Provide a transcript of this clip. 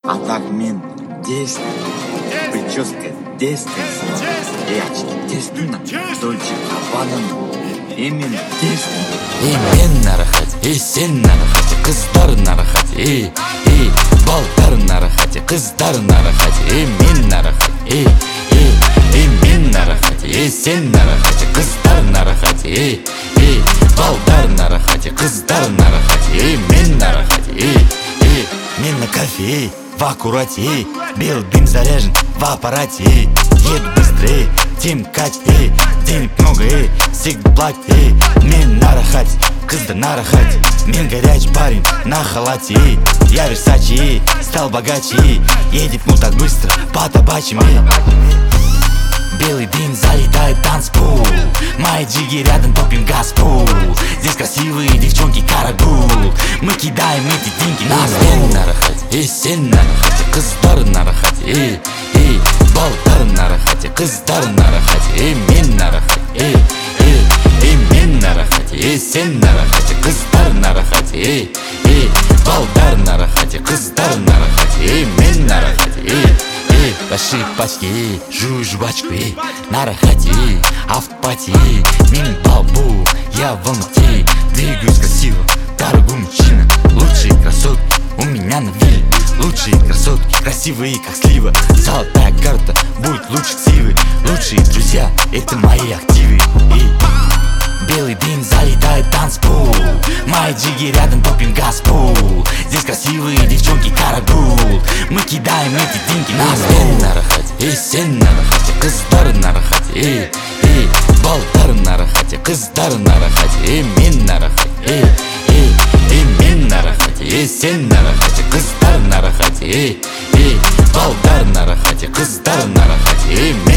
А так мен десный, прическа десный, очки десный, Дольче Габбана мен десный. Мен нарахат, сен нарахат, қыздар нарахат, балдар нарахат, қыздар нарахат, мен нарахат, мен нарахат, сен нарахат, қыздар нарахат, балдар нарахат, қыздар нарахат, мен нарахат, мен на кофе, в аккурате, белый дым заряжен в аппарате. Еду быстрее, тем каче, денег много, всегда плати. Мен нарахать, қыздар нарахать, мен горячий парень на халате. Я Версачи, стал богаче, едет ну так быстро по табачьим. Белый дым залетает танцпол, мои джиги рядом топим газпол. Здесь красивые девчонки карагул, мы кидаем эти деньги на стол. Мен нарахать, сен нарахать, қыздар нарахать, балдар нарахать, қыздар нарахать, мен нарахать, мен нарахать, сен нарахать, қыздар нарахать, балдар нарахать, қыздар нарахать, мен нарахать. Большие пачки, жую жвачку, нарахати, а в пати, мини балбу, я в Алмате. Двигаюсь красиво, дорогой мужчина, лучшие красотки у меня на вилле. Лучшие красотки, красивые как слива, золотая карта, будет лучше ксивы. Лучшие друзья, это мои активы. Белый дым залетает танцпол, мои джиги рядом топим газпол. Здесь красивые девчонки карагул, мы кидаем эти деньги на стол. Мен нарахать, сен нарахать, қыздар нарахать, балдар нарахать, қыздар нарахать, мен нарахать, мен нарахать, сен нарахать, қыздар нарахать, балдар нарахать, қыздар нарахать.